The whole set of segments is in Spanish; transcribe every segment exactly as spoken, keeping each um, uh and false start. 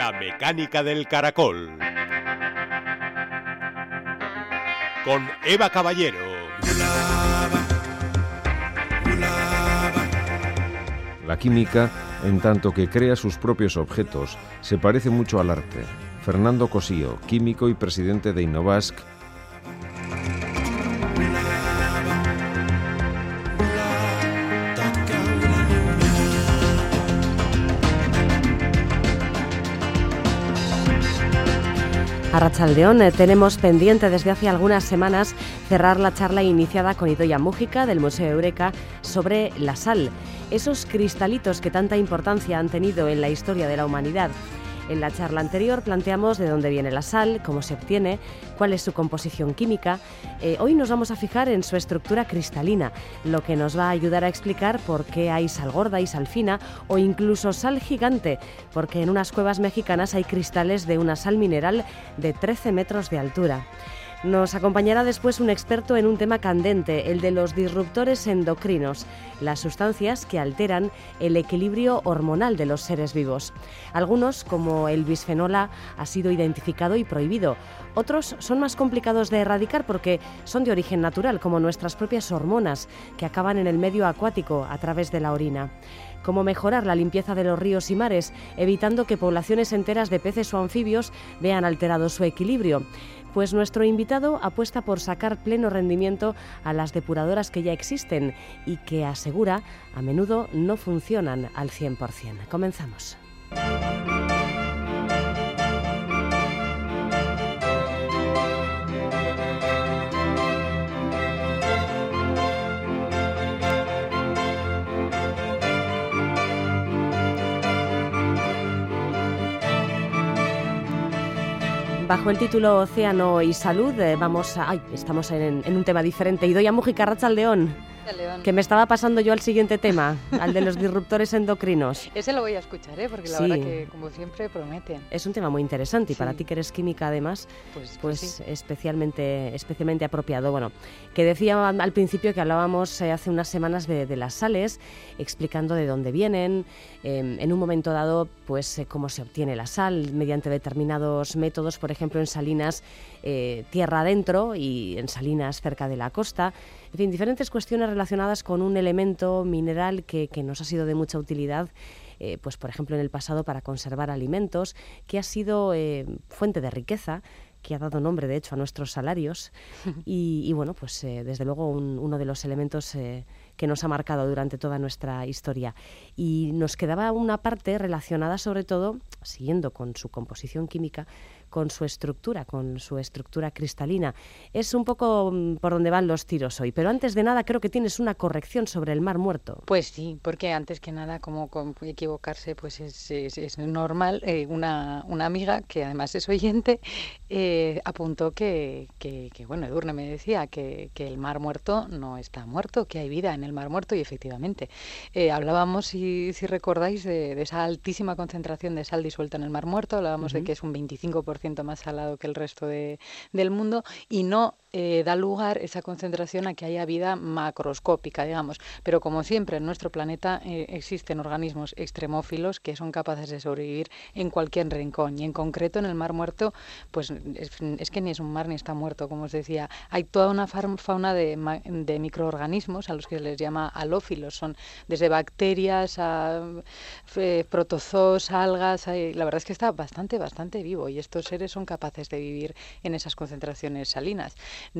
La mecánica del caracol. Con Eva Caballero. La química, en tanto que crea sus propios objetos, se parece mucho al arte. Fernando Cosío, químico y presidente de Innovask. Arratsaldeón, eh, tenemos pendiente desde hace algunas semanas cerrar la charla iniciada con Idoia Mújica del Museo Eureka sobre la sal, esos cristalitos que tanta importancia han tenido en la historia de la humanidad. En la charla anterior planteamos de dónde viene la sal, cómo se obtiene, cuál es su composición química. Eh, hoy nos vamos a fijar en su estructura cristalina, lo que nos va a ayudar a explicar por qué hay sal gorda y sal fina, o incluso sal gigante, porque en unas cuevas mexicanas hay cristales de una sal mineral de trece metros de altura. Nos acompañará después un experto en un tema candente, el de los disruptores endocrinos, las sustancias que alteran el equilibrio hormonal de los seres vivos. Algunos, como el bisfenol A, ha sido identificado y prohibido. Otros son más complicados de erradicar porque son de origen natural, como nuestras propias hormonas, que acaban en el medio acuático a través de la orina. Cómo mejorar la limpieza de los ríos y mares, evitando que poblaciones enteras de peces o anfibios vean alterado su equilibrio. Pues nuestro invitado apuesta por sacar pleno rendimiento a las depuradoras que ya existen y que, asegura, a menudo no funcionan al cien por cien. Comenzamos. Bajo el título Océano y Salud, eh, vamos a... Ay, estamos en, en un tema diferente. Idoia Mújica, arratsaldeón. Que me estaba pasando yo al siguiente tema, al de los disruptores endocrinos. Ese lo voy a escuchar, ¿eh? Porque la sí. verdad que, como siempre, promete. Es un tema muy interesante y sí. para ti que eres química, además, pues, pues sí. especialmente, especialmente apropiado. Bueno, que decía al principio que hablábamos eh, hace unas semanas de, de las sales, explicando de dónde vienen, eh, en un momento dado, pues eh, cómo se obtiene la sal, mediante determinados métodos, por ejemplo, en salinas eh, tierra adentro y en salinas cerca de la costa. En fin, diferentes cuestiones relacionadas con un elemento mineral que, que nos ha sido de mucha utilidad, eh, pues por ejemplo en el pasado para conservar alimentos, que ha sido eh, fuente de riqueza, que ha dado nombre de hecho a nuestros salarios y, y bueno, pues eh, desde luego un, uno de los elementos eh, que nos ha marcado durante toda nuestra historia. Y nos quedaba una parte relacionada sobre todo, siguiendo con su composición química, con su estructura, con su estructura cristalina. Es un poco por donde van los tiros hoy, pero antes de nada creo que tienes una corrección sobre el Mar Muerto. Pues sí, porque antes que nada, como, como equivocarse, pues es, es, es normal. Eh, una, una amiga, que además es oyente, eh, apuntó que, que, que, bueno, Edurne me decía que, que el Mar Muerto no está muerto, que hay vida en el Mar Muerto, y efectivamente. Eh, hablábamos, si, si recordáis, de, de esa altísima concentración de sal disuelta en el Mar Muerto, hablábamos uh-huh. de que es un veinticinco por ciento más salado que el resto de, del mundo, y no eh, da lugar esa concentración a que haya vida macroscópica, digamos. Pero como siempre en nuestro planeta eh, existen organismos extremófilos que son capaces de sobrevivir en cualquier rincón, y en concreto en el Mar Muerto, pues es, es que ni es un mar ni está muerto, como os decía. Hay toda una fauna de, de microorganismos a los que se les llama halófilos, son desde bacterias a eh, protozoos, algas, hay, la verdad es que está bastante, bastante vivo, y estos seres son capaces de vivir en esas concentraciones salinas.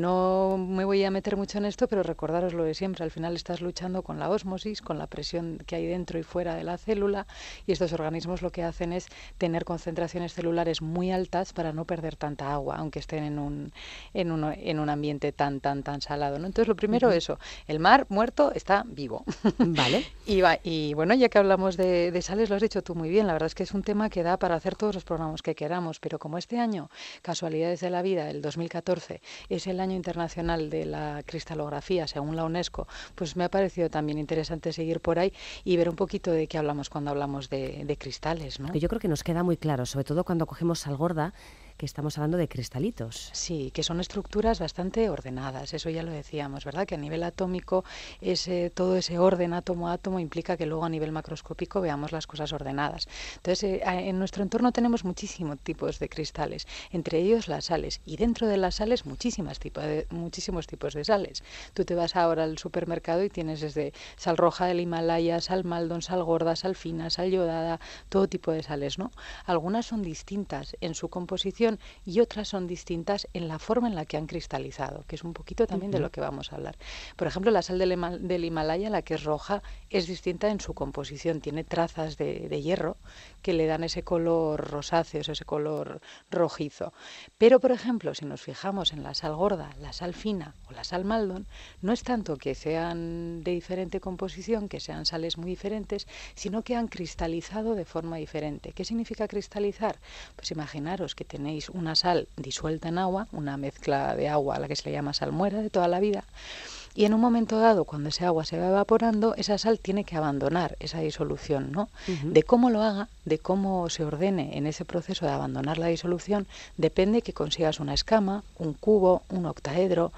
No me voy a meter mucho en esto, pero recordaros lo de siempre, al final estás luchando con la ósmosis, con la presión que hay dentro y fuera de la célula, y estos organismos lo que hacen es tener concentraciones celulares muy altas para no perder tanta agua, aunque estén en un, en un, en un ambiente tan, tan, tan salado, ¿no? Entonces lo primero, uh-huh. eso, el Mar Muerto está vivo. Vale. y, va, y bueno, ya que hablamos de, de sales, lo has dicho tú muy bien, la verdad es que es un tema que da para hacer todos los programas que queramos, pero como este año, casualidades de la vida, el dos mil catorce, es el año internacional de la cristalografía, según la UNESCO, pues me ha parecido también interesante seguir por ahí y ver un poquito de qué hablamos cuando hablamos de, de cristales, ¿no? Yo creo que nos queda muy claro, sobre todo cuando cogemos sal gorda, que estamos hablando de cristalitos. Sí, que son estructuras bastante ordenadas, eso ya lo decíamos, ¿verdad? Que a nivel atómico ese, todo ese orden átomo a átomo implica que luego a nivel macroscópico veamos las cosas ordenadas. Entonces, eh, en nuestro entorno tenemos muchísimos tipos de cristales, entre ellos las sales, y dentro de las sales muchísimas tipo de, muchísimos tipos de sales. Tú te vas ahora al supermercado y tienes desde sal roja del Himalaya, sal maldon, sal gorda, sal fina, sal yodada, todo tipo de sales, ¿no? Algunas son distintas en su composición y otras son distintas en la forma en la que han cristalizado, que es un poquito también uh-huh. de lo que vamos a hablar. Por ejemplo, la sal del, Himal- del Himalaya, la que es roja, es distinta en su composición, tiene trazas de, de hierro que le dan ese color rosáceo, ese color rojizo. Pero, por ejemplo, si nos fijamos en la sal gorda, la sal fina o la sal maldon, no es tanto que sean de diferente composición, que sean sales muy diferentes, sino que han cristalizado de forma diferente. ¿Qué significa cristalizar? Pues imaginaros que tenéis una sal disuelta en agua, una mezcla de agua a la que se le llama salmuera de toda la vida, y en un momento dado, cuando ese agua se va evaporando, esa sal tiene que abandonar esa disolución, ¿no? Uh-huh. De cómo lo haga, de cómo se ordene en ese proceso de abandonar la disolución, depende que consigas una escama, un cubo, un octaedro,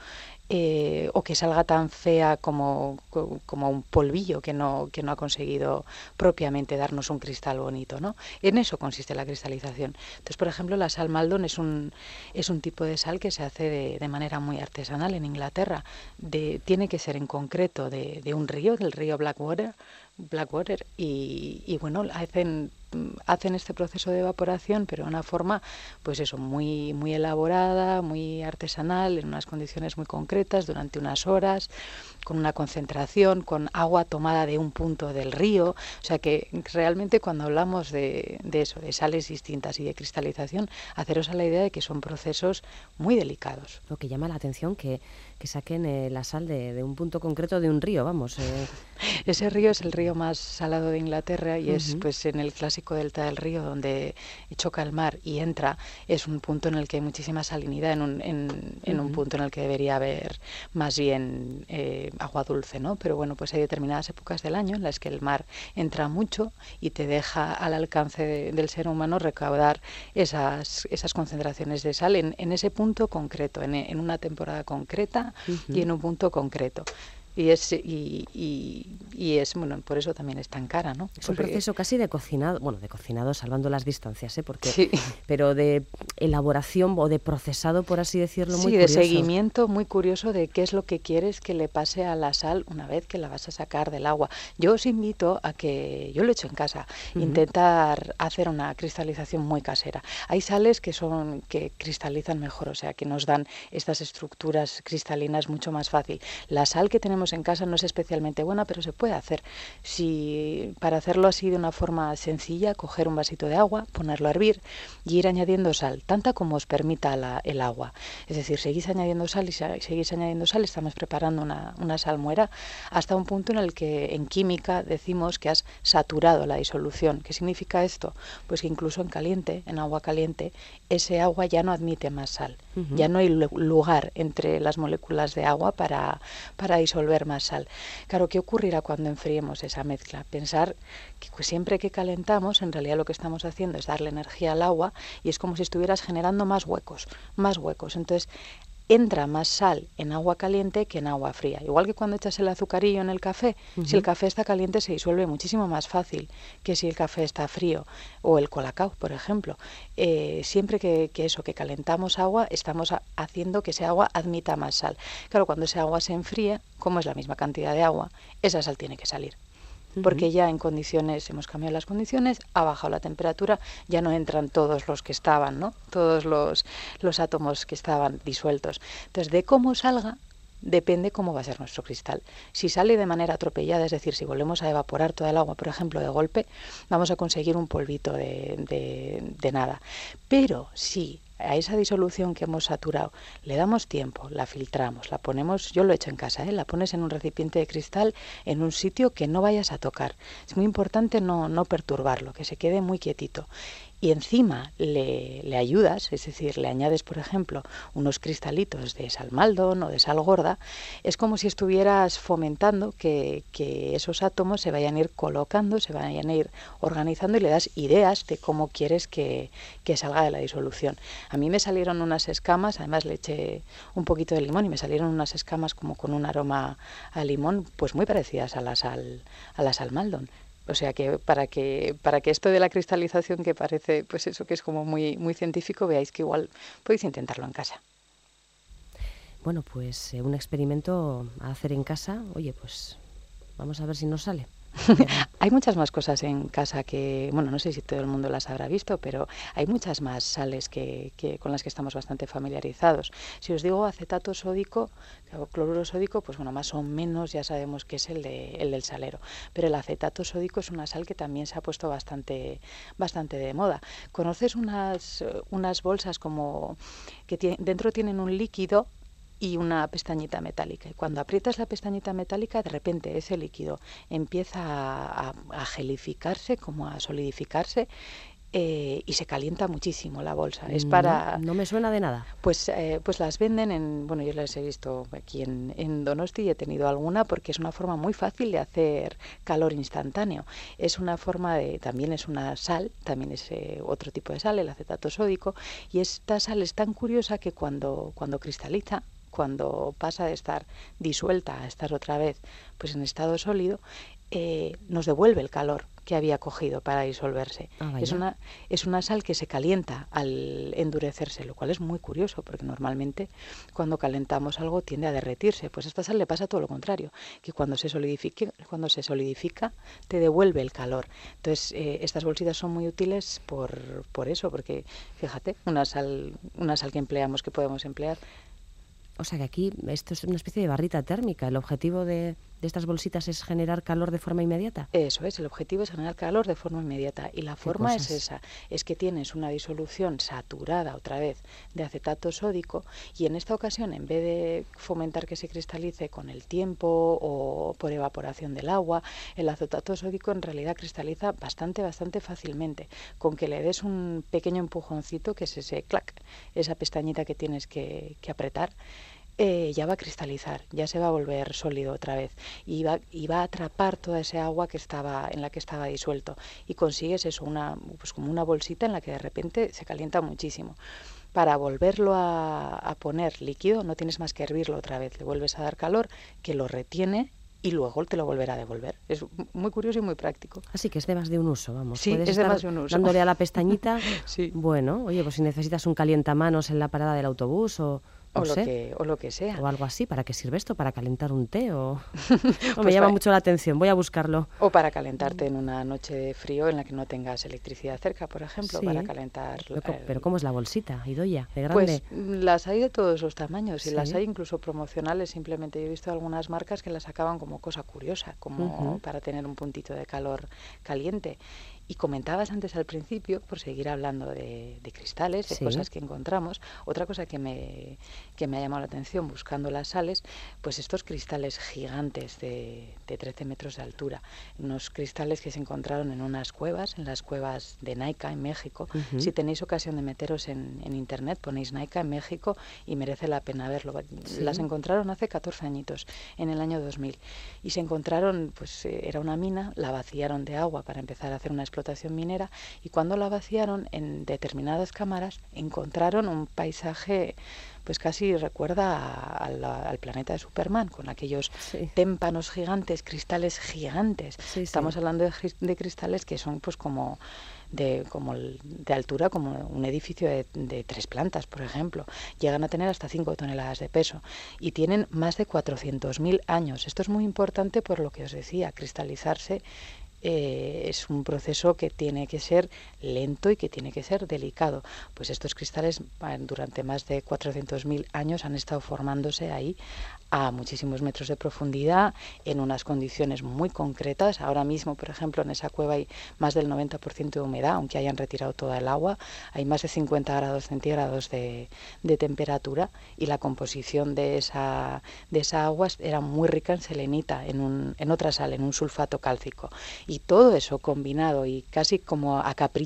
Eh, o que salga tan fea como, como un polvillo que no, que no ha conseguido propiamente darnos un cristal bonito, ¿no? En eso consiste la cristalización. Entonces, por ejemplo, la sal maldon es un, es un tipo de sal que se hace de, de manera muy artesanal en Inglaterra. De, tiene que ser en concreto de, de un río, del río Blackwater, Blackwater y, y bueno, hacen hacen este proceso de evaporación, pero de una forma, pues eso, muy, muy elaborada, muy artesanal, en unas condiciones muy concretas, durante unas horas, con una concentración, con agua tomada de un punto del río. O sea que realmente cuando hablamos de, de eso, de sales distintas y de cristalización, haceros a la idea de que son procesos muy delicados. Lo que llama la atención que, que saquen eh, la sal de, de un punto concreto de un río, vamos. Eh. Ese río es el río más salado de Inglaterra y uh-huh. es pues en el clásico delta del río donde choca el mar y entra, es un punto en el que hay muchísima salinidad, en un, en, en uh-huh. un punto en el que debería haber más bien eh, agua dulce, ¿no? Pero bueno, pues hay determinadas épocas del año en las que el mar entra mucho y te deja al alcance de, del ser humano recaudar esas, esas concentraciones de sal en, en ese punto concreto, en, en una temporada concreta uh-huh. y en un punto concreto. Y es, y, y, y es, bueno, por eso también es tan cara, ¿no? Es un Porque... proceso casi de cocinado, bueno, de cocinado salvando las distancias, ¿eh? Porque, sí. pero de elaboración o de procesado, por así decirlo, muy sí, curioso. Sí, de seguimiento muy curioso de qué es lo que quieres que le pase a la sal una vez que la vas a sacar del agua. Yo os invito a que, yo lo he hecho en casa, uh-huh. intentar hacer una cristalización muy casera. Hay sales que son, que cristalizan mejor, o sea, que nos dan estas estructuras cristalinas mucho más fácil. La sal que tenemos en casa no es especialmente buena, pero se puede hacer. Si para hacerlo así de una forma sencilla, coger un vasito de agua, ponerlo a hervir y ir añadiendo sal, tanta como os permita la, el agua. Es decir, seguís añadiendo sal y seguís añadiendo sal, estamos preparando una, una salmuera hasta un punto en el que en química decimos que has saturado la disolución. ¿Qué significa esto? Pues que incluso en caliente, en agua caliente, ese agua ya no admite más sal. Uh-huh. Ya no hay lugar entre las moléculas de agua para, para disolver más sal. Claro, ¿qué ocurrirá cuando enfriemos esa mezcla? Pensar que pues, siempre que calentamos, en realidad lo que estamos haciendo es darle energía al agua y es como si estuvieras generando más huecos, más huecos. Entonces, entra más sal en agua caliente que en agua fría. Igual que cuando echas el azucarillo en el café, uh-huh. si el café está caliente se disuelve muchísimo más fácil que si el café está frío, o el colacao, por ejemplo. Eh, siempre que, que eso, que calentamos agua, estamos a, haciendo que ese agua admita más sal. Claro, cuando ese agua se enfríe, como es la misma cantidad de agua, esa sal tiene que salir. Porque ya en condiciones, hemos cambiado las condiciones, ha bajado la temperatura, ya no entran todos los que estaban, ¿no? Todos los, los átomos que estaban disueltos. Entonces, de cómo salga, depende cómo va a ser nuestro cristal. Si sale de manera atropellada, es decir, si volvemos a evaporar toda el agua, por ejemplo, de golpe, vamos a conseguir un polvito de, de, de nada. Pero si a esa disolución que hemos saturado le damos tiempo, la filtramos, la ponemos, yo lo he hecho en casa, ¿eh? La pones en un recipiente de cristal en un sitio que no vayas a tocar. Es muy importante no, no perturbarlo, que se quede muy quietito. y encima le, le ayudas, es decir, le añades, por ejemplo, unos cristalitos de sal Maldon o de sal gorda, es como si estuvieras fomentando que, que esos átomos se vayan a ir colocando, se vayan a ir organizando y le das ideas de cómo quieres que, que salga de la disolución. A mí me salieron unas escamas, además le eché un poquito de limón y me salieron unas escamas como con un aroma a limón, pues muy parecidas a la sal, a la sal Maldon. O sea que para que para que esto de la cristalización, que parece pues eso que es como muy muy científico, veáis que igual podéis intentarlo en casa. Bueno, pues eh, un experimento a hacer en casa. Oye, pues vamos a ver si nos sale. Hay muchas más cosas en casa que, bueno, no sé si todo el mundo las habrá visto, pero hay muchas más sales que, que con las que estamos bastante familiarizados. Si os digo acetato sódico o cloruro sódico, pues bueno, más o menos ya sabemos que es el, de, el del salero. Pero el acetato sódico es una sal que también se ha puesto bastante, bastante de moda. ¿Conoces unas, unas bolsas como que tiene, dentro tienen un líquido y una pestañita metálica? Y cuando aprietas la pestañita metálica, de repente ese líquido empieza a, a, a gelificarse, como a solidificarse, eh, y se calienta muchísimo la bolsa. Es para... No, no me suena de nada. Pues, eh, pues las venden en... Bueno, yo las he visto aquí en, en Donosti y he tenido alguna, porque es una forma muy fácil de hacer calor instantáneo. Es una forma de... También es una sal, también es eh, otro tipo de sal, el acetato sódico, y esta sal es tan curiosa que cuando, cuando cristaliza, cuando pasa de estar disuelta a estar otra vez pues en estado sólido, eh, nos devuelve el calor que había cogido para disolverse. Ah, es una es una sal que se calienta al endurecerse, lo cual es muy curioso, porque normalmente cuando calentamos algo tiende a derretirse. Pues a esta sal le pasa todo lo contrario, que cuando se solidifique, cuando se solidifica te devuelve el calor. Entonces eh, estas bolsitas son muy útiles por, por eso, porque fíjate, una sal, una sal que empleamos, que podemos emplear. O sea que aquí esto es una especie de barrita térmica. ¿El objetivo de, de estas bolsitas es generar calor de forma inmediata? Eso es, el objetivo es generar calor de forma inmediata. Y la forma es esa, es que tienes una disolución saturada otra vez de acetato sódico, y en esta ocasión, en vez de fomentar que se cristalice con el tiempo o por evaporación del agua, el acetato sódico en realidad cristaliza bastante, bastante fácilmente. Con que le des un pequeño empujoncito, que es ese clac, esa pestañita que tienes que, que apretar, Eh, ya va a cristalizar, ya se va a volver sólido otra vez y va, y va a atrapar toda ese agua que estaba en la que estaba disuelto, y consigues eso, una pues como una bolsita en la que de repente se calienta muchísimo. Para volverlo a, a poner líquido no tienes más que hervirlo otra vez, le vuelves a dar calor, que lo retiene y luego te lo volverá a devolver. Es muy curioso y muy práctico. Así que es de más de un uso, vamos. Sí, Puedes es de estar más de un uso. dándole a la pestañita. Sí. Bueno, oye, pues si necesitas un calientamanos en la parada del autobús o... No o, lo sé, que, o lo que sea. O algo así. ¿Para qué sirve esto? ¿Para calentar un té? O... pues no, me llama para... mucho la atención. Voy a buscarlo. O para calentarte en una noche de frío en la que no tengas electricidad cerca, por ejemplo, sí. para calentar... Pero, el... pero ¿cómo es la bolsita, Idoia? ¿De grande? Pues las hay de todos los tamaños, ¿Sí? Y las hay incluso promocionales. Simplemente yo he visto algunas marcas que las sacaban como cosa curiosa, como uh-huh. para tener un puntito de calor caliente. Y comentabas antes al principio, por seguir hablando de, de cristales, de sí. cosas que encontramos, otra cosa que me, que me ha llamado la atención buscando las sales, pues estos cristales gigantes de, de trece metros de altura, unos cristales que se encontraron en unas cuevas, en las cuevas de Naica en México. Uh-huh. Si tenéis ocasión de meteros en, en internet, ponéis Naica en México y merece la pena verlo. Sí. Las encontraron hace catorce añitos, en el año dos mil, y se encontraron, pues era una mina, la vaciaron de agua para empezar a hacer una explotación minera, y cuando la vaciaron, en determinadas cámaras encontraron un paisaje pues casi recuerda a, a la, al planeta de Superman, con aquellos sí. témpanos gigantes, cristales gigantes. Sí, Estamos sí. hablando de, de cristales que son pues como de como de altura como un edificio de, de tres plantas, por ejemplo. Llegan a tener hasta cinco toneladas de peso y tienen más de cuatrocientos mil años. Esto es muy importante por lo que os decía, cristalizarse Eh, es un proceso que tiene que ser lento y que tiene que ser delicado. Pues estos cristales durante más de cuatrocientos mil años han estado formándose ahí a muchísimos metros de profundidad, en unas condiciones muy concretas. Ahora mismo, por ejemplo, en esa cueva hay más del noventa por ciento de humedad, aunque hayan retirado toda el agua. Hay más de cincuenta grados centígrados de, de temperatura, y la composición de esa, de esa agua era muy rica en selenita, en, un, en otra sal, en un sulfato cálcico. Y todo eso combinado y casi como a capricho,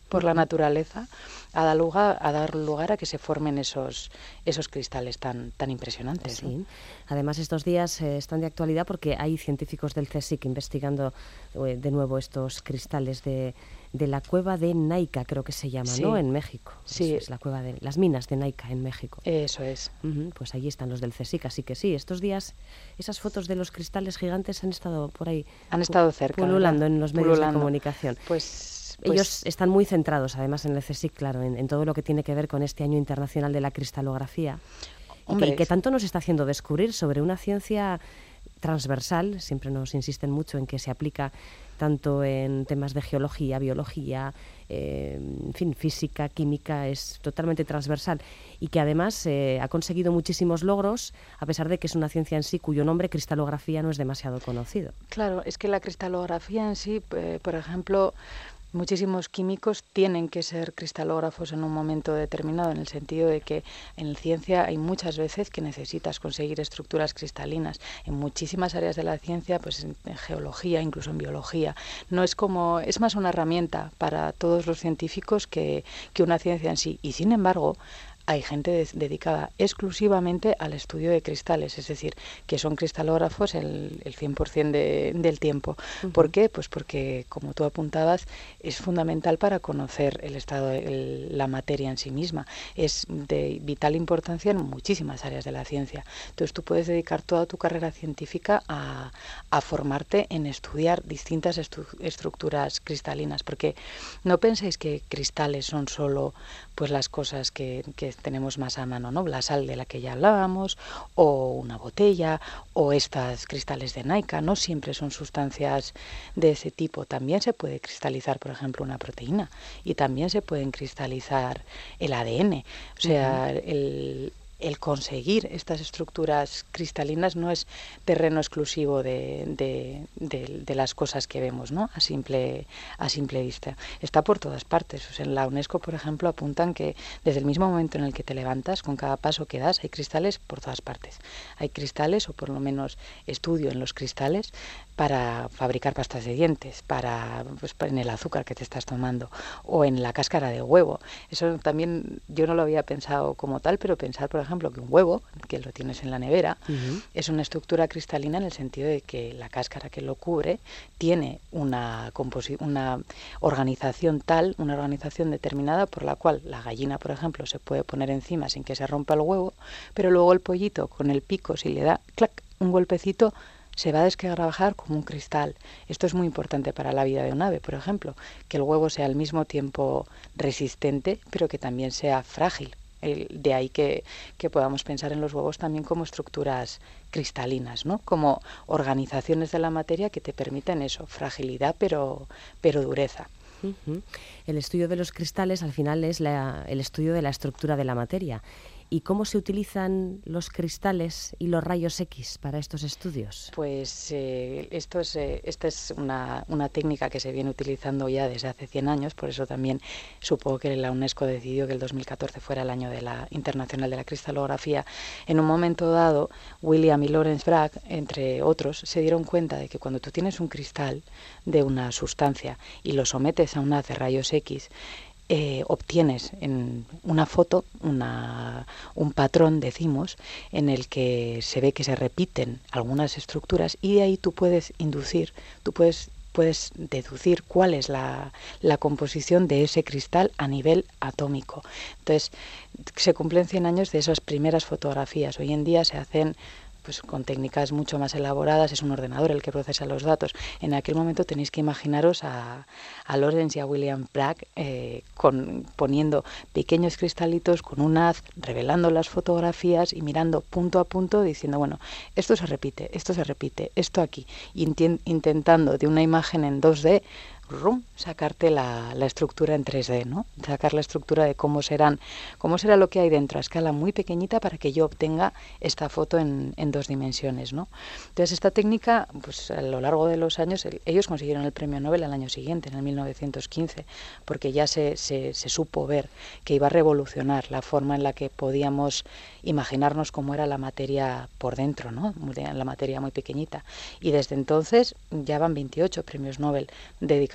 por la naturaleza, a dar lugar a, dar lugar a que se formen esos, esos cristales tan, tan impresionantes. Sí. ¿no? Además, estos días eh, están de actualidad porque hay científicos del CSIC investigando eh, de nuevo estos cristales de, de la cueva de Naica, creo que se llama, Sí. ¿no? En México. Sí. Eso es la cueva de las minas de Naica en México. Eso es. Uh-huh, pues allí están los del CSIC, así que sí, estos días esas fotos de los cristales gigantes han estado por ahí. Han estado cerca. Pululando ¿verdad? en los medios Pululando. de comunicación. Pues... Ellos Pues, están muy centrados, además, en el CSIC, claro, en, en todo lo que tiene que ver con este Año Internacional de la Cristalografía. hombre, Y que, y que tanto nos está haciendo descubrir sobre una ciencia transversal. Siempre nos insisten mucho en que se aplica tanto en temas de geología, biología, eh, en fin, física, química, es totalmente transversal y que además eh, ha conseguido muchísimos logros, a pesar de que es una ciencia en sí cuyo nombre, cristalografía, no es demasiado conocido. Claro, es que la cristalografía en sí, eh, por ejemplo, muchísimos químicos tienen que ser cristalógrafos en un momento determinado, en el sentido de que en ciencia hay muchas veces que necesitas conseguir estructuras cristalinas. En muchísimas áreas de la ciencia, pues en, en geología, incluso en biología, no es como, es más una herramienta para todos los científicos que, que una ciencia en sí. Y sin embargo, hay gente de, dedicada exclusivamente al estudio de cristales, es decir, que son cristalógrafos el, el cien por ciento de, del tiempo. Uh-huh. ¿Por qué? Pues porque, como tú apuntabas, es fundamental para conocer el estado de el, la materia en sí misma. Es de vital importancia en muchísimas áreas de la ciencia. Entonces tú puedes dedicar toda tu carrera científica a, a formarte en estudiar distintas estu estructuras cristalinas, porque no penséis que cristales son solo pues las cosas que, que tenemos más a mano, ¿no? La sal de la que ya hablábamos, o una botella, o estas cristales de Naica. No siempre son sustancias de ese tipo. También se puede cristalizar, por ejemplo, una proteína, y también se pueden cristalizar el A D N. O sea, uh-huh. el... el conseguir estas estructuras cristalinas no es terreno exclusivo de, de, de, de las cosas que vemos, ¿no? a, simple, a simple vista. Está por todas partes. O sea, en la UNESCO, por ejemplo, apuntan que desde el mismo momento en el que te levantas, con cada paso que das, hay cristales por todas partes. Hay cristales, o por lo menos estudio en los cristales, para fabricar pastas de dientes, para pues, en el azúcar que te estás tomando, o en la cáscara de huevo. Eso también yo no lo había pensado como tal, pero pensar, por ejemplo, ejemplo, que un huevo, que lo tienes en la nevera, uh-huh. es una estructura cristalina en el sentido de que la cáscara que lo cubre tiene una, una organización tal, una organización determinada por la cual la gallina, por ejemplo, se puede poner encima sin que se rompa el huevo, pero luego el pollito con el pico, si le da clac, un golpecito, se va a desquebrajar como un cristal. Esto es muy importante para la vida de un ave, por ejemplo, que el huevo sea al mismo tiempo resistente, pero que también sea frágil. El, de ahí que, que podamos pensar en los huevos también como estructuras cristalinas, ¿no? Como organizaciones de la materia que te permiten eso, fragilidad pero, pero dureza. Uh-huh. El estudio de los cristales al final es la, el estudio de la estructura de la materia. ¿Y cómo se utilizan los cristales y los rayos X para estos estudios? Pues eh, esto es, eh, esta es una, una técnica que se viene utilizando ya desde hace cien años, por eso también supongo que la UNESCO decidió que el dos mil catorce fuera el año de la Internacional de la Cristalografía. En un momento dado, William y Lawrence Bragg, entre otros, se dieron cuenta de que cuando tú tienes un cristal de una sustancia y lo sometes a un haz de rayos X, Eh, obtienes en una foto una, un patrón, decimos, en el que se ve que se repiten algunas estructuras y de ahí tú puedes inducir, tú puedes, puedes deducir cuál es la, la composición de ese cristal a nivel atómico. Entonces, se cumplen cien años de esas primeras fotografías. Hoy en día se hacen pues con técnicas mucho más elaboradas, es un ordenador el que procesa los datos. En aquel momento tenéis que imaginaros a, a Lawrence y a William Bragg eh, con, poniendo pequeños cristalitos con un haz, revelando las fotografías y mirando punto a punto, diciendo, bueno, esto se repite, esto se repite, esto aquí, Intent, intentando de una imagen en dos D, rum, sacarte la, la estructura en tres D, ¿no? Sacar la estructura de cómo serán, cómo será lo que hay dentro a escala muy pequeñita para que yo obtenga esta foto en, en dos dimensiones, ¿no? Entonces esta técnica, pues a lo largo de los años, el, ellos consiguieron el premio Nobel al año siguiente, en el mil novecientos quince, porque ya se, se, se supo ver que iba a revolucionar la forma en la que podíamos imaginarnos cómo era la materia por dentro, ¿no? La materia muy pequeñita. Y desde entonces ya van veintiocho premios Nobel dedicados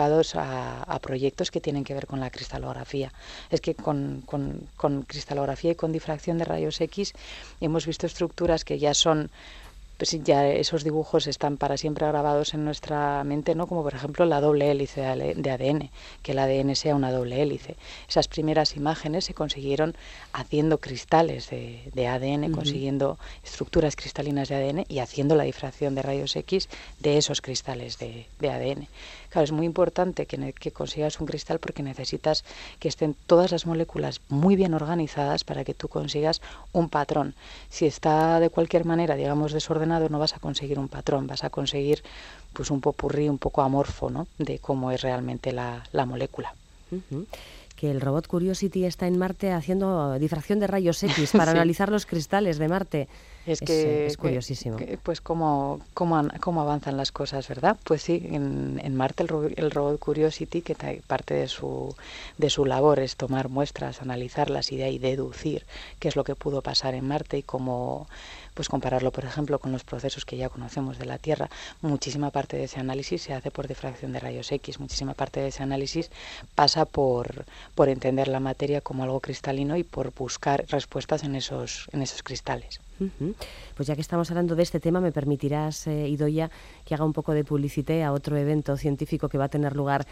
dedicados a, a proyectos que tienen que ver con la cristalografía. Es que con, con, con cristalografía y con difracción de rayos X hemos visto estructuras que ya son, pues ya esos dibujos están para siempre grabados en nuestra mente, ¿no? Como por ejemplo la doble hélice de A D N, que el A D N sea una doble hélice. Esas primeras imágenes se consiguieron haciendo cristales de, de A D N, uh-huh. consiguiendo estructuras cristalinas de A D N y haciendo la difracción de rayos X de esos cristales de, de A D N. Claro, es muy importante que, que consigas un cristal porque necesitas que estén todas las moléculas muy bien organizadas para que tú consigas un patrón. Si está de cualquier manera, digamos, desordenado, no vas a conseguir un patrón, vas a conseguir pues un popurrí un poco amorfo, ¿no?, de cómo es realmente la, la molécula. Uh-huh. Que el robot Curiosity está en Marte haciendo difracción de rayos X para sí. analizar los cristales de Marte. Es, es que es curiosísimo. Que, pues cómo, cómo, cómo avanzan las cosas, ¿verdad? Pues sí, en, en Marte el, ro el robot Curiosity, que parte de su, de su labor es tomar muestras, analizarlas y de ahí deducir qué es lo que pudo pasar en Marte y cómo pues compararlo, por ejemplo, con los procesos que ya conocemos de la Tierra. Muchísima parte de ese análisis se hace por difracción de rayos X, muchísima parte de ese análisis pasa por, por entender la materia como algo cristalino y por buscar respuestas en esos, en esos cristales. Uh-huh. Pues ya que estamos hablando de este tema, me permitirás, eh, Idoia, que haga un poco de publicité a otro evento científico que va a tener lugar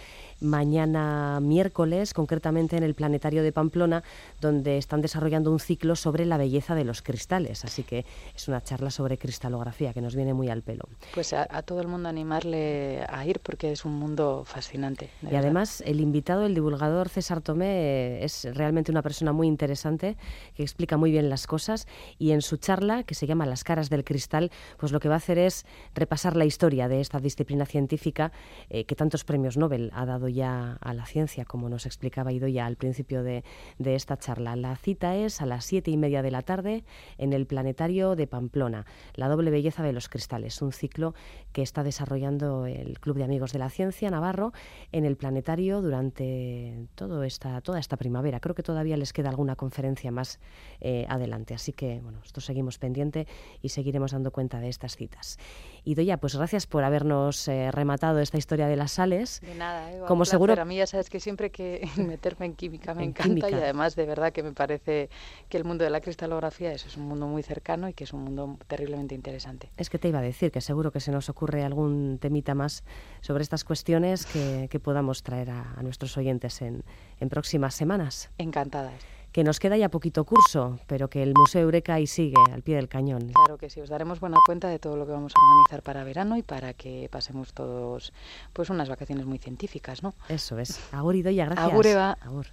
mañana miércoles, concretamente en el Planetario de Pamplona, donde están desarrollando un ciclo sobre la belleza de los cristales. Así que es una charla sobre cristalografía que nos viene muy al pelo. Pues a, a todo el mundo animarle a ir porque es un mundo fascinante. Y verdad. Además el invitado, el divulgador César Tomé, es realmente una persona muy interesante que explica muy bien las cosas y en su charla charla, que se llama Las caras del cristal, pues lo que va a hacer es repasar la historia de esta disciplina científica eh, que tantos premios Nobel ha dado ya a la ciencia, como nos explicaba Idoia al principio de, de esta charla. La cita es a las siete y media de la tarde en el Planetario de Pamplona, La doble belleza de los cristales, un ciclo que está desarrollando el Club de Amigos de la Ciencia Navarro en el Planetario durante todo esta, toda esta primavera. Creo que todavía les queda alguna conferencia más eh, adelante, así que bueno, esto seguimos pendiente y seguiremos dando cuenta de estas citas. Idoia, pues gracias por habernos eh, rematado esta historia de las sales. De nada, Eva, como un seguro placer. A mí ya sabes que siempre que meterme en química me en encanta química. Y además de verdad que me parece que el mundo de la cristalografía eso es un mundo muy cercano y que es un mundo terriblemente interesante. Es que te iba a decir que seguro que se nos ocurre algún temita más sobre estas cuestiones que, que podamos traer a, a nuestros oyentes en, en próximas semanas. Encantada. Que nos queda ya poquito curso, pero que el Museo Eureka ahí sigue, al pie del cañón. Claro que sí, os daremos buena cuenta de todo lo que vamos a organizar para verano y para que pasemos todos pues unas vacaciones muy científicas, ¿no? Eso es. Agur, Idoia, gracias. Agur, Eva. Agur.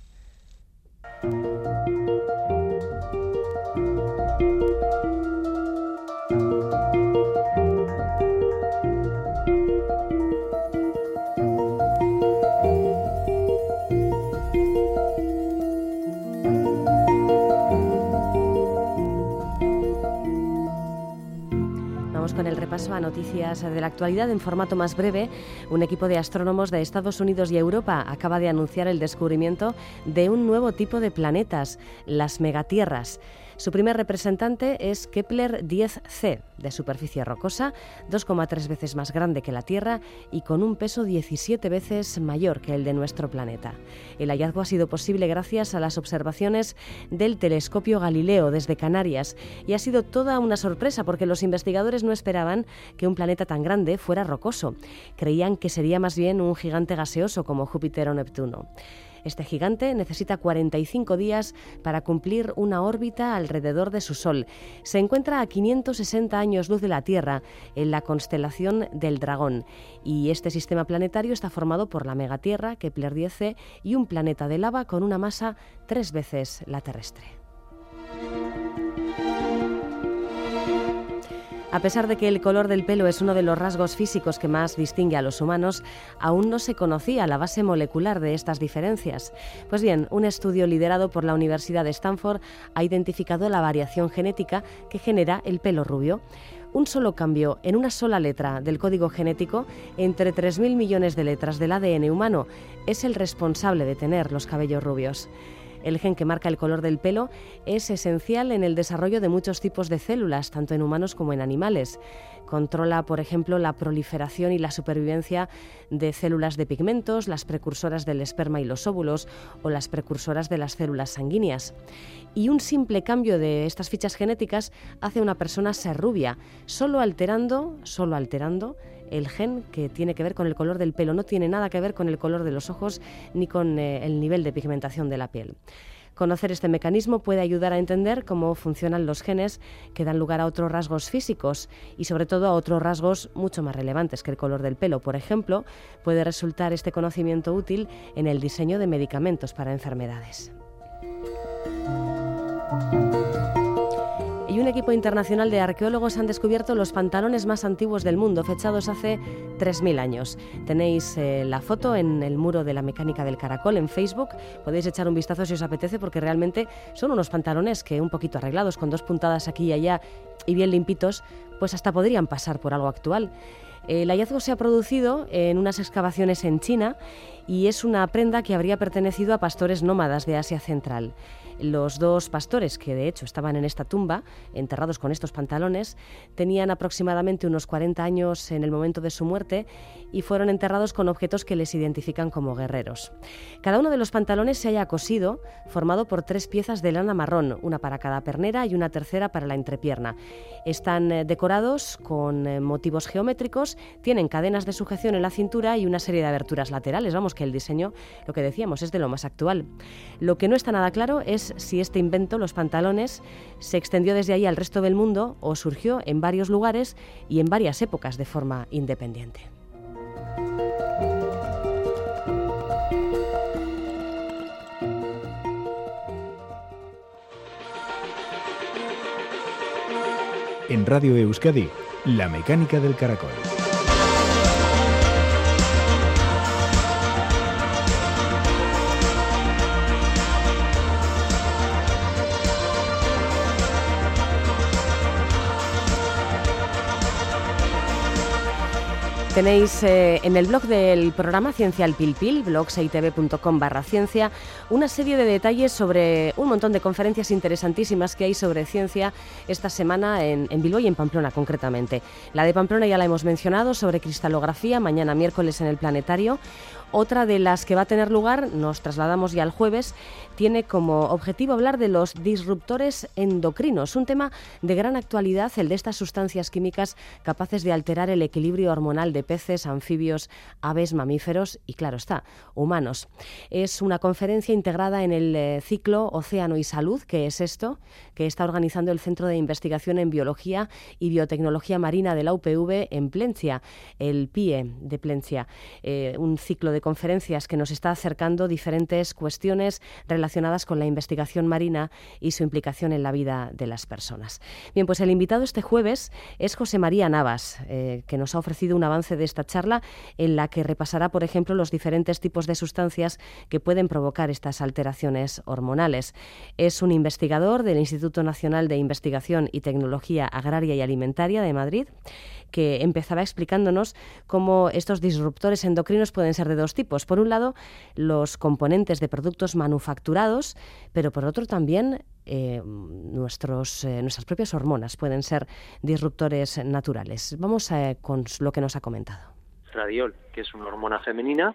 Con el repaso a noticias de la actualidad en formato más breve, un equipo de astrónomos de Estados Unidos y Europa acaba de anunciar el descubrimiento de un nuevo tipo de planetas, las megatierras. Su primer representante es Kepler diez ce, de superficie rocosa, dos coma tres veces más grande que la Tierra y con un peso diecisiete veces mayor que el de nuestro planeta. El hallazgo ha sido posible gracias a las observaciones del telescopio Galileo desde Canarias y ha sido toda una sorpresa porque los investigadores no esperaban que un planeta tan grande fuera rocoso. Creían que sería más bien un gigante gaseoso como Júpiter o Neptuno. Este gigante necesita cuarenta y cinco días para cumplir una órbita alrededor de su Sol. Se encuentra a quinientos sesenta años luz de la Tierra, en la constelación del Dragón. Y este sistema planetario está formado por la megatierra, Kepler diez ce, y un planeta de lava con una masa tres veces la terrestre. A pesar de que el color del pelo es uno de los rasgos físicos que más distingue a los humanos, aún no se conocía la base molecular de estas diferencias. Pues bien, un estudio liderado por la Universidad de Stanford ha identificado la variación genética que genera el pelo rubio. Un solo cambio en una sola letra del código genético, entre tres mil millones de letras del A D N humano, es el responsable de tener los cabellos rubios. El gen que marca el color del pelo es esencial en el desarrollo de muchos tipos de células, tanto en humanos como en animales. Controla, por ejemplo, la proliferación y la supervivencia de células de pigmentos, las precursoras del esperma y los óvulos o las precursoras de las células sanguíneas. Y un simple cambio de estas fichas genéticas hace a una persona ser rubia, solo alterando, solo alterando el gen que tiene que ver con el color del pelo. No tiene nada que ver con el color de los ojos ni con eh, el nivel de pigmentación de la piel. Conocer este mecanismo puede ayudar a entender cómo funcionan los genes que dan lugar a otros rasgos físicos y sobre todo a otros rasgos mucho más relevantes que el color del pelo. Por ejemplo, puede resultar este conocimiento útil en el diseño de medicamentos para enfermedades. Y un equipo internacional de arqueólogos han descubierto los pantalones más antiguos del mundo, fechados hace tres mil años. Tenéis eh, la foto en el muro de la Mecánica del Caracol en Facebook. Podéis echar un vistazo si os apetece, porque realmente son unos pantalones que, un poquito arreglados, con dos puntadas aquí y allá y bien limpitos, pues hasta podrían pasar por algo actual. El hallazgo se ha producido en unas excavaciones en China y es una prenda que habría pertenecido a pastores nómadas de Asia Central. Los dos pastores, que de hecho estaban en esta tumba, enterrados con estos pantalones, tenían aproximadamente unos cuarenta años en el momento de su muerte y fueron enterrados con objetos que les identifican como guerreros. Cada uno de los pantalones se halla cosido, formado por tres piezas de lana marrón, una para cada pernera y una tercera para la entrepierna. Están decorados con motivos geométricos, tienen cadenas de sujeción en la cintura y una serie de aberturas laterales. Vamos, que el diseño, lo que decíamos, es de lo más actual. Lo que no está nada claro es si este invento, los pantalones, se extendió desde ahí al resto del mundo o surgió en varios lugares y en varias épocas de forma independiente. En Radio Euskadi, La Mecánica del Caracol. Tenéis eh, en el blog del programa Ciencia al Pil Pil, blogseitv.com barra ciencia, una serie de detalles sobre un montón de conferencias interesantísimas que hay sobre ciencia esta semana en, en Bilbao y en Pamplona concretamente. La de Pamplona ya la hemos mencionado, sobre cristalografía, mañana miércoles en el Planetario. Otra de las que va a tener lugar, nos trasladamos ya al jueves, tiene como objetivo hablar de los disruptores endocrinos, un tema de gran actualidad, el de estas sustancias químicas capaces de alterar el equilibrio hormonal de peces, anfibios, aves, mamíferos y, claro está, humanos. Es una conferencia integrada en el eh, ciclo Océano y Salud, que es esto, que está organizando el Centro de Investigación en Biología y Biotecnología Marina de la U P V en Plencia, el P I E de Plencia, eh, un ciclo de conferencias que nos está acercando diferentes cuestiones relacionadas con la investigación marina y su implicación en la vida de las personas. Bien, pues el invitado este jueves es José María Navas, eh, que nos ha ofrecido un avance de esta charla en la que repasará, por ejemplo, los diferentes tipos de sustancias que pueden provocar estas alteraciones hormonales. Es un investigador del Instituto Nacional de Investigación y Tecnología Agraria y Alimentaria de Madrid, que empezaba explicándonos cómo estos disruptores endocrinos pueden ser de dos tipos. Por un lado, los componentes de productos manufacturados, pero por otro también eh, nuestros, eh, nuestras propias hormonas pueden ser disruptores naturales. Vamos eh, con lo que nos ha comentado. Estradiol, que es una hormona femenina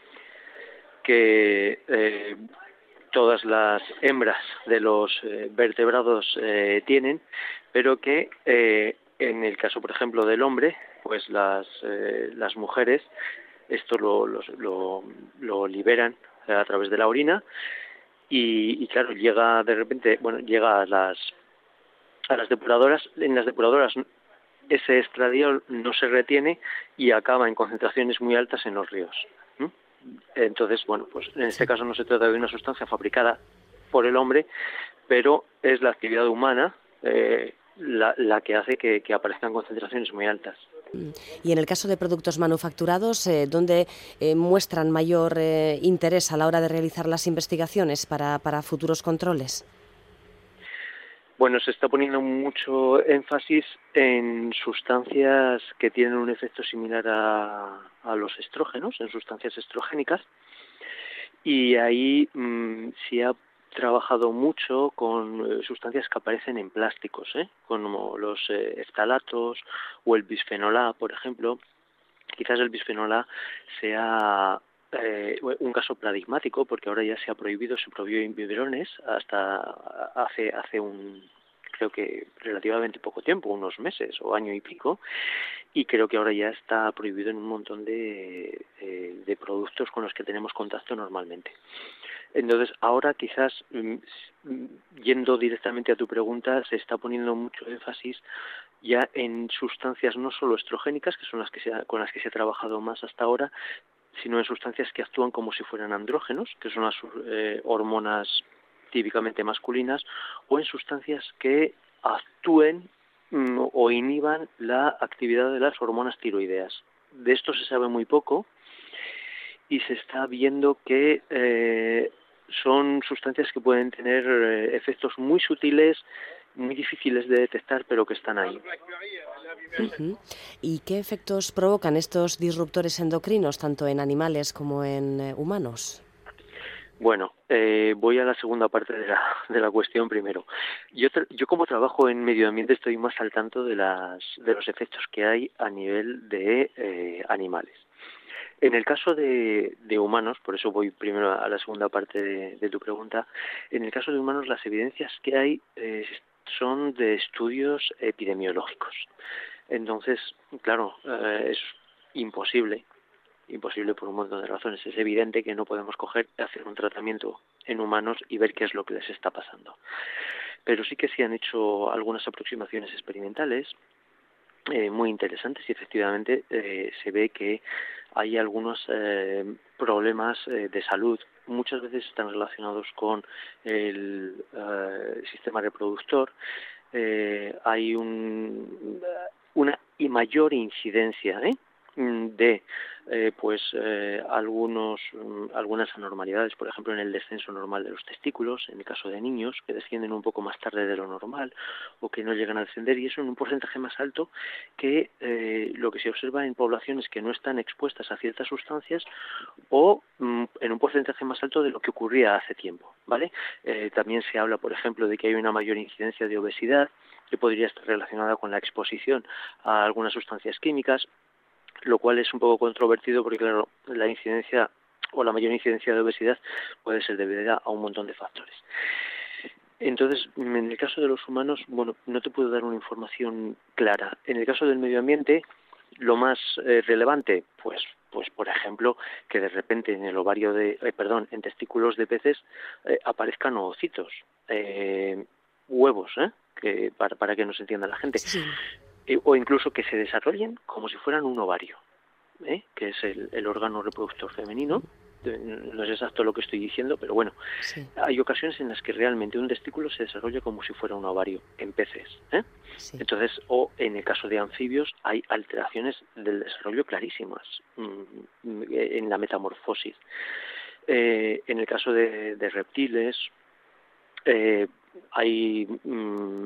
que eh, todas las hembras de los eh, vertebrados eh, tienen, pero que eh, en el caso, por ejemplo, del hombre, pues las eh, las mujeres esto lo, lo, lo, lo liberan a través de la orina y, y claro, llega de repente, bueno, llega a las a las depuradoras. En las depuradoras ese estradiol no se retiene y acaba en concentraciones muy altas en los ríos. ¿Mm? Entonces, bueno, pues en este caso no se trata de una sustancia fabricada por el hombre, pero es la actividad humana eh, La, la que hace que, que aparezcan concentraciones muy altas. Y en el caso de productos manufacturados, eh, ¿dónde eh, muestran mayor eh, interés a la hora de realizar las investigaciones para, para futuros controles? Bueno, se está poniendo mucho énfasis en sustancias que tienen un efecto similar a, a los estrógenos, en sustancias estrogénicas, y ahí mmm, sí ha trabajado mucho con eh, sustancias que aparecen en plásticos, ¿eh? Como los eh, ftalatos o el bisfenol A, por ejemplo. Quizás el bisfenol A sea eh, un caso paradigmático, porque ahora ya se ha prohibido, se prohibió en biberones hasta hace hace un creo que relativamente poco tiempo, unos meses o año y pico, y creo que ahora ya está prohibido en un montón de, de, de productos con los que tenemos contacto normalmente. Entonces, ahora quizás, yendo directamente a tu pregunta, se está poniendo mucho énfasis ya en sustancias no solo estrogénicas, que son las que se ha, con las que se ha trabajado más hasta ahora, sino en sustancias que actúan como si fueran andrógenos, que son las eh, hormonas típicamente masculinas, o en sustancias que actúen mm, o inhiban la actividad de las hormonas tiroideas. De esto se sabe muy poco y se está viendo que eh, son sustancias que pueden tener eh, efectos muy sutiles, muy difíciles de detectar, pero que están ahí. Uh-huh. ¿Y qué efectos provocan estos disruptores endocrinos, tanto en animales como en eh, humanos? Bueno, eh, voy a la segunda parte de la, de la cuestión primero. Yo, yo como trabajo en medio ambiente estoy más al tanto de, las, de los efectos que hay a nivel de eh, animales. En el caso de, de humanos, por eso voy primero a la segunda parte de, de tu pregunta, en el caso de humanos las evidencias que hay eh, son de estudios epidemiológicos. Entonces, claro, eh, es imposible imposible por un montón de razones. Es evidente que no podemos coger, hacer un tratamiento en humanos y ver qué es lo que les está pasando. Pero sí que se han hecho algunas aproximaciones experimentales eh, muy interesantes y efectivamente eh, se ve que hay algunos eh, problemas eh, de salud. Muchas veces están relacionados con el eh, sistema reproductor. Eh, hay un, una mayor incidencia ¿eh? de eh, pues eh, algunos um, algunas anormalidades, por ejemplo en el descenso normal de los testículos, en el caso de niños que descienden un poco más tarde de lo normal o que no llegan a descender, y eso en un porcentaje más alto que eh, lo que se observa en poblaciones que no están expuestas a ciertas sustancias o um, en un porcentaje más alto de lo que ocurría hace tiempo, ¿vale? Eh, también se habla, por ejemplo, de que hay una mayor incidencia de obesidad que podría estar relacionada con la exposición a algunas sustancias químicas, lo cual es un poco controvertido porque, claro, la incidencia o la mayor incidencia de obesidad puede ser debida a un montón de factores. Entonces, en el caso de los humanos, bueno, no te puedo dar una información clara. En el caso del medio ambiente, lo más eh, relevante, pues, pues por ejemplo, que de repente en el ovario de, eh, perdón, en testículos de peces eh, aparezcan ovocitos, eh, huevos, ¿eh? Que para, para que nos entienda la gente. Sí. O incluso que se desarrollen como si fueran un ovario, ¿eh? Que es el, el órgano reproductor femenino. No es exacto lo que estoy diciendo, pero bueno, sí. Hay ocasiones en las que realmente un testículo se desarrolla como si fuera un ovario en peces, ¿eh? Sí. Entonces, o en el caso de anfibios hay alteraciones del desarrollo clarísimas mmm, en la metamorfosis. Eh, en el caso de, de reptiles eh, hay mmm,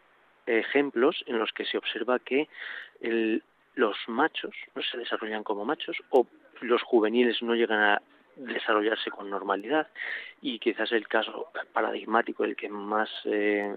ejemplos en los que se observa que el, los machos no se desarrollan como machos o los juveniles no llegan a desarrollarse con normalidad, y quizás el caso paradigmático, el que más eh,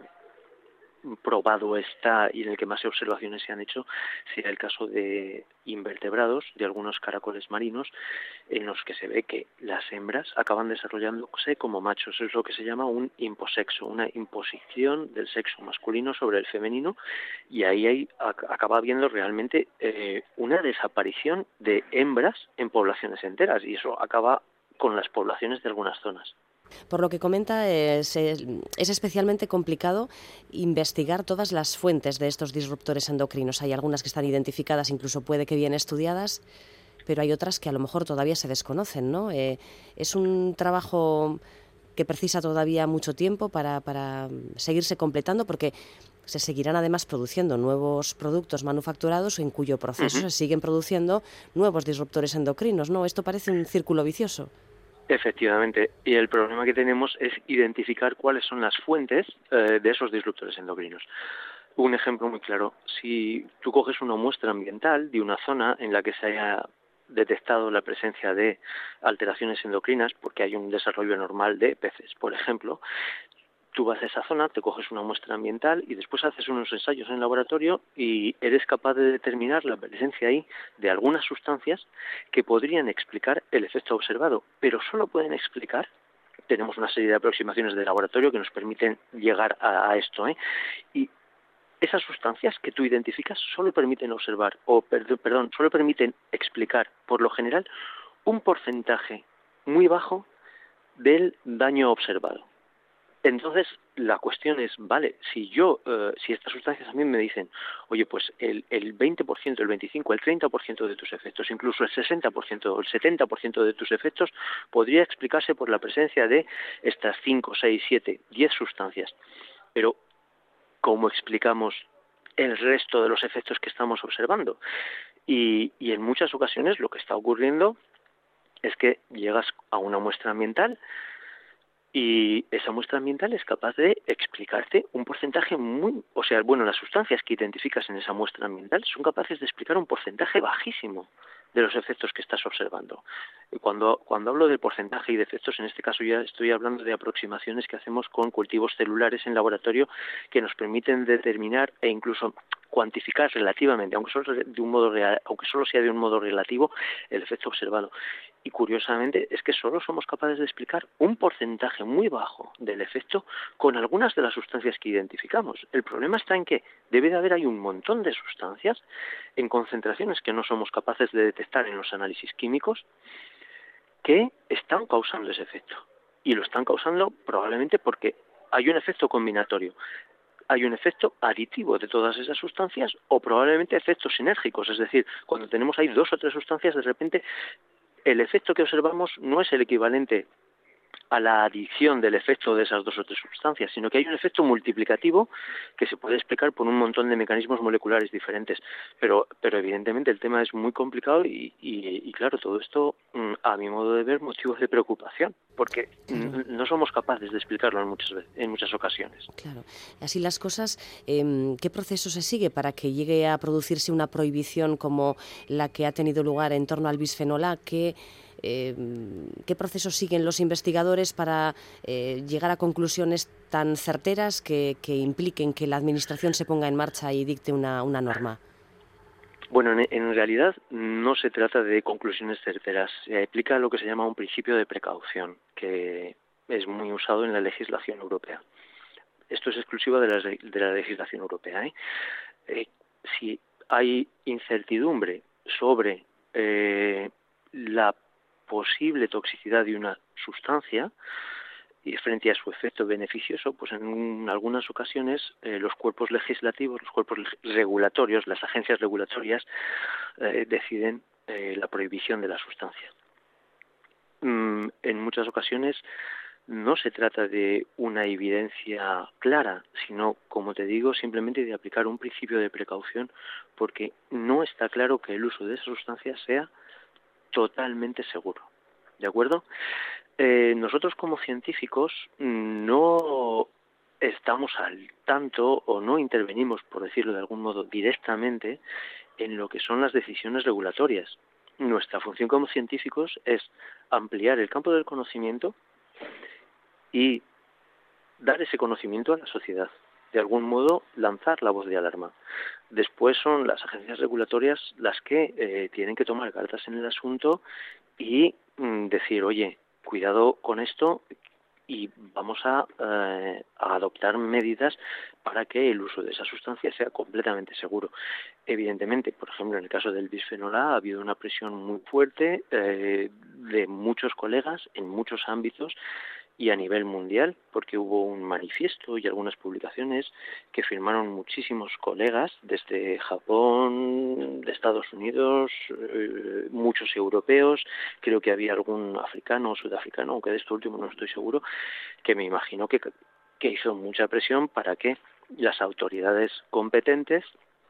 probado está y en el que más observaciones se han hecho, sería el caso de invertebrados, de algunos caracoles marinos, en los que se ve que las hembras acaban desarrollándose como machos. Es lo que se llama un imposexo, una imposición del sexo masculino sobre el femenino, y ahí hay, acaba habiendo realmente eh, una desaparición de hembras en poblaciones enteras, y eso acaba con las poblaciones de algunas zonas. Por lo que comenta, es, es especialmente complicado investigar todas las fuentes de estos disruptores endocrinos. Hay algunas que están identificadas, incluso puede que bien estudiadas, pero hay otras que a lo mejor todavía se desconocen, ¿no? Eh, es un trabajo que precisa todavía mucho tiempo para, para seguirse completando, porque se seguirán además produciendo nuevos productos manufacturados en cuyo proceso uh-huh. se siguen produciendo nuevos disruptores endocrinos, ¿no? Esto parece un círculo vicioso. Efectivamente, y el problema que tenemos es identificar cuáles son las fuentes eh, de esos disruptores endocrinos. Un ejemplo muy claro: si tú coges una muestra ambiental de una zona en la que se haya detectado la presencia de alteraciones endocrinas porque hay un desarrollo normal de peces, por ejemplo. Tú vas a esa zona, te coges una muestra ambiental y después haces unos ensayos en laboratorio y eres capaz de determinar la presencia ahí de algunas sustancias que podrían explicar el efecto observado, pero solo pueden explicar, tenemos una serie de aproximaciones de laboratorio que nos permiten llegar a, a esto, ¿eh? Y esas sustancias que tú identificas solo permiten observar, o perdón, perdón, solo permiten explicar, por lo general, un porcentaje muy bajo del daño observado. Entonces, la cuestión es, vale, si yo, eh, si estas sustancias a mí me dicen, oye, pues el, el veinte por ciento, el veinticinco por ciento, el treinta por ciento de tus efectos, incluso el sesenta por ciento o el setenta por ciento de tus efectos podría explicarse por la presencia de estas cinco, seis, siete, diez sustancias. Pero, ¿cómo explicamos el resto de los efectos que estamos observando? Y, y en muchas ocasiones lo que está ocurriendo es que llegas a una muestra ambiental y esa muestra ambiental es capaz de explicarte un porcentaje muy... O sea, bueno, las sustancias que identificas en esa muestra ambiental son capaces de explicar un porcentaje bajísimo de los efectos que estás observando. Cuando, cuando hablo de porcentaje y de efectos, en este caso ya estoy hablando de aproximaciones que hacemos con cultivos celulares en laboratorio que nos permiten determinar e incluso cuantificar relativamente, aunque solo, de un modo real, aunque solo sea de un modo relativo, el efecto observado. Y curiosamente es que solo somos capaces de explicar un porcentaje muy bajo del efecto con algunas de las sustancias que identificamos. El problema está en que debe de haber ahí un montón de sustancias en concentraciones que no somos capaces de detectar en los análisis químicos que están causando ese efecto. Y lo están causando probablemente porque hay un efecto combinatorio. Hay un efecto aditivo de todas esas sustancias o probablemente efectos sinérgicos, es decir, cuando tenemos ahí dos o tres sustancias, de repente el efecto que observamos no es el equivalente a la adición del efecto de esas dos o tres sustancias, sino que hay un efecto multiplicativo que se puede explicar por un montón de mecanismos moleculares diferentes. Pero, pero evidentemente el tema es muy complicado y, y, y claro, todo esto, a mi modo de ver, motivos de preocupación, porque claro, no somos capaces de explicarlo en muchas veces, en muchas ocasiones. Claro. Así las cosas, eh, ¿qué proceso se sigue para que llegue a producirse una prohibición como la que ha tenido lugar en torno al bisfenol A? ¿Qué, eh, ¿Qué procesos siguen los investigadores para eh, llegar a conclusiones tan certeras que, que impliquen que la Administración se ponga en marcha y dicte una, una norma? Bueno, en, en realidad no se trata de conclusiones certeras. Se aplica lo que se llama un principio de precaución, que es muy usado en la legislación europea. Esto es exclusivo de la, de la legislación europea, ¿eh? Eh, si hay incertidumbre sobre eh, la posible toxicidad de una sustancia y frente a su efecto beneficioso, pues en un, algunas ocasiones eh, los cuerpos legislativos, los cuerpos regulatorios, las agencias regulatorias eh, deciden eh, la prohibición de la sustancia. Mm, en muchas ocasiones no se trata de una evidencia clara, sino, como te digo, simplemente de aplicar un principio de precaución, porque no está claro que el uso de esa sustancia sea totalmente seguro. ¿De acuerdo? Eh, nosotros como científicos no estamos al tanto o no intervenimos, por decirlo de algún modo, directamente en lo que son las decisiones regulatorias. Nuestra función como científicos es ampliar el campo del conocimiento y dar ese conocimiento a la sociedad. De algún modo, lanzar la voz de alarma. Después son las agencias regulatorias las que eh, tienen que tomar cartas en el asunto y mm, decir, oye, cuidado con esto y vamos a, eh, a adoptar medidas para que el uso de esa sustancia sea completamente seguro. Evidentemente, por ejemplo, en el caso del bisfenol A ha habido una presión muy fuerte eh, de muchos colegas en muchos ámbitos y a nivel mundial, porque hubo un manifiesto y algunas publicaciones que firmaron muchísimos colegas desde Japón, de Estados Unidos, eh, muchos europeos, creo que había algún africano o sudafricano, aunque de esto último no estoy seguro, que me imagino que, que hizo mucha presión para que las autoridades competentes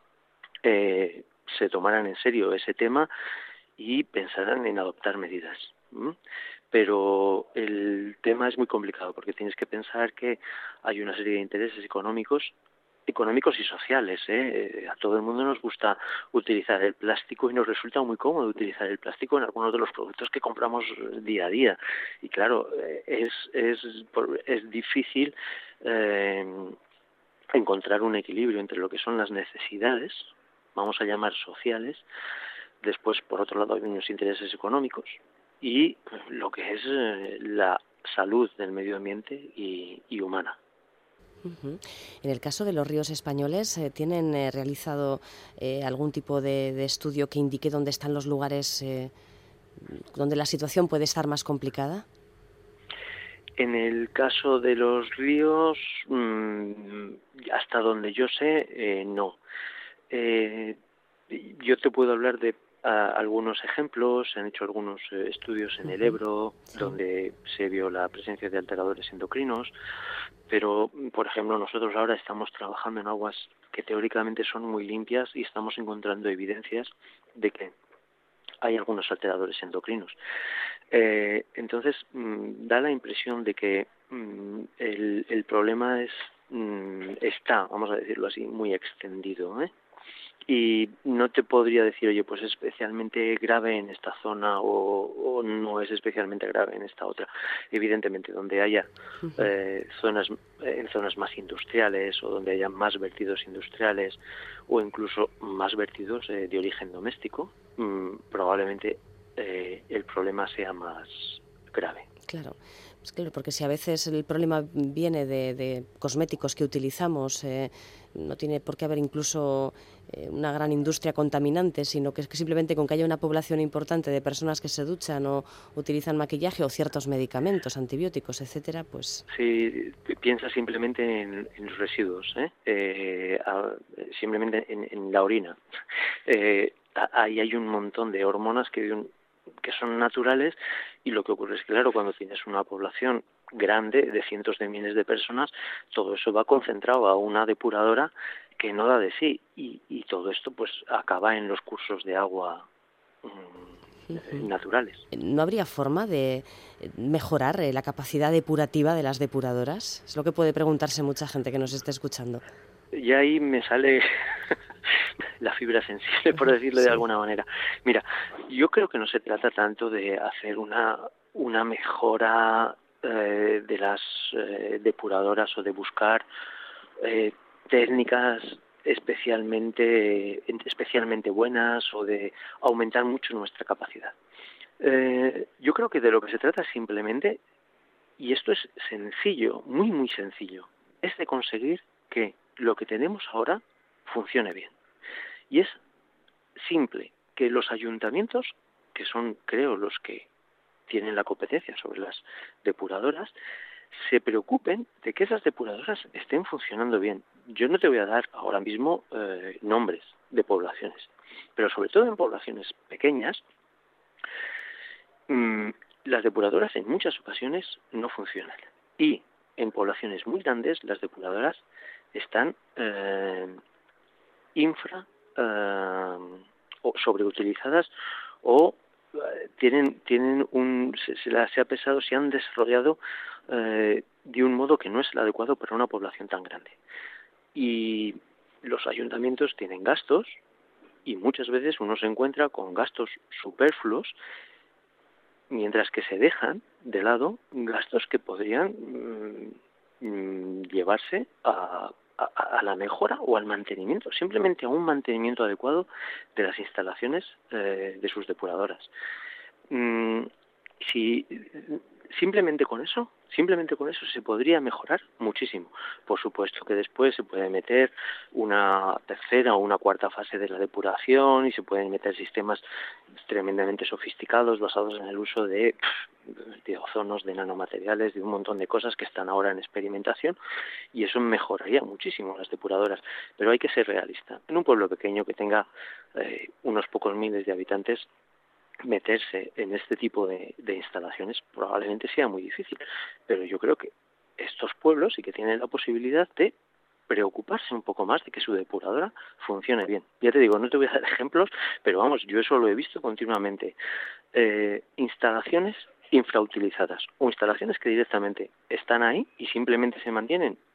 eh, se tomaran en serio ese tema y pensaran en adoptar medidas. ¿Mm? Pero el tema es muy complicado porque tienes que pensar que hay una serie de intereses económicos económicos y sociales, ¿eh? A todo el mundo nos gusta utilizar el plástico y nos resulta muy cómodo utilizar el plástico en algunos de los productos que compramos día a día. Y claro, es es es difícil eh, encontrar un equilibrio entre lo que son las necesidades, vamos a llamar sociales, después por otro lado hay unos intereses económicos y lo que es eh, la salud del medio ambiente y, y humana. Uh-huh. En el caso de los ríos españoles, eh, ¿tienen eh, realizado eh, algún tipo de, de estudio que indique dónde están los lugares eh, donde la situación puede estar más complicada? En el caso de los ríos, mmm, hasta donde yo sé, eh, no. Eh, yo te puedo hablar de a, algunos ejemplos. Se han hecho algunos eh, estudios en el Ebro, sí, donde se vio la presencia de alteradores endocrinos, pero, por ejemplo, nosotros ahora estamos trabajando en aguas que teóricamente son muy limpias y estamos encontrando evidencias de que hay algunos alteradores endocrinos. Eh, entonces, mmm, da la impresión de que mmm, el, el problema es mmm, está, vamos a decirlo así, muy extendido, ¿eh? Y no te podría decir, oye, pues es especialmente grave en esta zona o, o no es especialmente grave en esta otra. Evidentemente, donde haya eh, zonas en zonas más industriales o donde haya más vertidos industriales o incluso más vertidos eh, de origen doméstico, mmm, probablemente eh, el problema sea más grave. Claro. Pues claro, porque si a veces el problema viene de, de cosméticos que utilizamos, eh, no tiene por qué haber incluso eh, una gran industria contaminante, sino que es que simplemente con que haya una población importante de personas que se duchan o utilizan maquillaje o ciertos medicamentos, antibióticos, etcétera, pues... Sí, piensa simplemente en, en los residuos, ¿eh? Eh, a, simplemente en, en la orina. Eh, ahí hay un montón de hormonas que... Un, que son naturales y lo que ocurre es que, claro, cuando tienes una población grande de cientos de miles de personas, todo eso va concentrado a una depuradora que no da de sí y, y todo esto pues acaba en los cursos de agua mmm, uh-huh. naturales. ¿No habría forma de mejorar la capacidad depurativa de las depuradoras? Es lo que puede preguntarse mucha gente que nos esté escuchando. Y ahí me sale la fibra sensible, por decirlo sí. de alguna manera. Mira, yo creo que no se trata tanto de hacer una una mejora eh, de las eh, depuradoras o de buscar eh, técnicas especialmente especialmente buenas o de aumentar mucho nuestra capacidad. Eh, yo creo que de lo que se trata simplemente, y esto es sencillo, muy muy sencillo, es de conseguir que lo que tenemos ahora funcione bien. Y es simple que los ayuntamientos, que son, creo, los que tienen la competencia sobre las depuradoras, se preocupen de que esas depuradoras estén funcionando bien. Yo no te voy a dar ahora mismo eh, nombres de poblaciones, pero sobre todo en poblaciones pequeñas, mmm, las depuradoras en muchas ocasiones no funcionan. Y en poblaciones muy grandes las depuradoras están eh, infra eh, o sobreutilizadas o eh, tienen tienen un se, se las ha pesado, se han desarrollado eh, de un modo que no es el adecuado para una población tan grande. Y los ayuntamientos tienen gastos y muchas veces uno se encuentra con gastos superfluos, mientras que se dejan de lado gastos que podrían mmm, llevarse a, a, a la mejora o al mantenimiento, simplemente a un mantenimiento adecuado de las instalaciones eh, de sus depuradoras. Mm, si simplemente con eso, simplemente con eso se podría mejorar muchísimo. Por supuesto que después se puede meter una tercera o una cuarta fase de la depuración y se pueden meter sistemas tremendamente sofisticados basados en el uso de, de ozonos, de nanomateriales, de un montón de cosas que están ahora en experimentación, y eso mejoraría muchísimo las depuradoras. Pero hay que ser realista. En un pueblo pequeño que tenga eh, unos pocos miles de habitantes, meterse en este tipo de, de instalaciones probablemente sea muy difícil, pero yo creo que estos pueblos sí que tienen la posibilidad de preocuparse un poco más de que su depuradora funcione bien. Ya te digo, no te voy a dar ejemplos, pero vamos, yo eso lo he visto continuamente. Eh, instalaciones infrautilizadas o instalaciones que directamente están ahí y simplemente se mantienen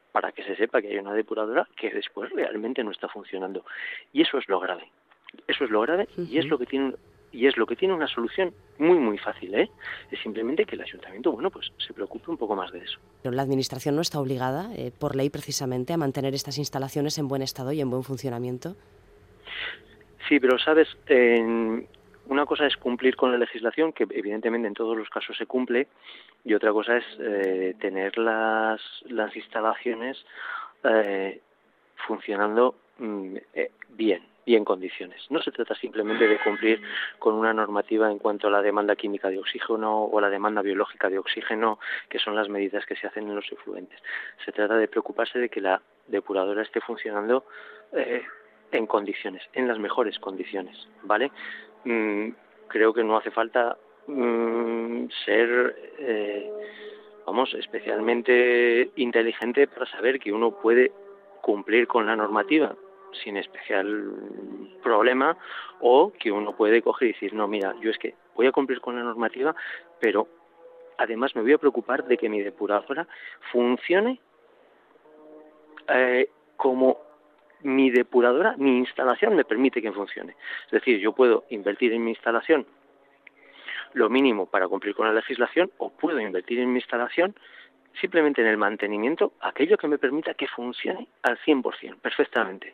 para que se sepa que hay una depuradora que después realmente no está funcionando. Y eso es lo grave. Eso es lo grave uh-huh. y es lo que tiene y es lo que tiene una solución muy muy fácil, ¿eh? Es simplemente que el ayuntamiento, bueno, pues se preocupe un poco más de eso. Pero la administración no está obligada, eh, por ley precisamente, a mantener estas instalaciones en buen estado y en buen funcionamiento. Sí, pero sabes, eh, una cosa es cumplir con la legislación, que evidentemente en todos los casos se cumple, y otra cosa es eh, tener las las instalaciones eh, funcionando mm, eh, bien. y en condiciones. No se trata simplemente de cumplir con una normativa en cuanto a la demanda química de oxígeno o la demanda biológica de oxígeno, que son las medidas que se hacen en los efluentes. Se trata de preocuparse de que la depuradora esté funcionando eh, en condiciones, en las mejores condiciones, ¿vale? Mm, creo que no hace falta mm, ser, eh, vamos, especialmente inteligente para saber que uno puede cumplir con la normativa sin especial problema, o que uno puede coger y decir, no, mira, yo es que voy a cumplir con la normativa, pero además me voy a preocupar de que mi depuradora funcione eh, como mi depuradora, mi instalación me permite que funcione. Es decir, yo puedo invertir en mi instalación lo mínimo para cumplir con la legislación, o puedo invertir en mi instalación simplemente en el mantenimiento, aquello que me permita que funcione al cien por ciento, perfectamente.